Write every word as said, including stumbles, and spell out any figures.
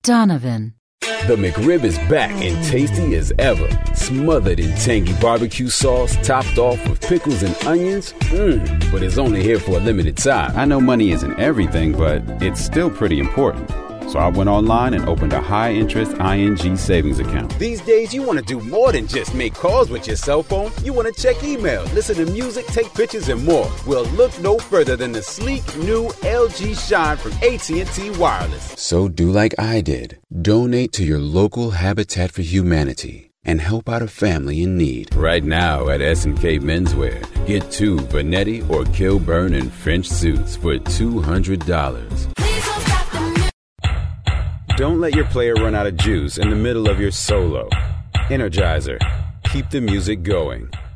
Donovan. The McRib is back and tasty as ever. Smothered in tangy barbecue sauce, topped off with pickles and onions. Mmm, but it's only here for a limited time. I know money isn't everything, but it's still pretty important. So I went online and opened a high-interest I N G savings account. These days, you want to do more than just make calls with your cell phone. You want to check email, listen to music, take pictures, and more. Well, look no further than the sleek, new L G Shine from A T and T Wireless. So do like I did. Donate to your local Habitat for Humanity and help out a family in need. Right now at S and K Menswear, get two Vanetti or Kilburn and French suits for two hundred dollars. Don't let your player run out of juice in the middle of your solo. Energizer. Keep the music going.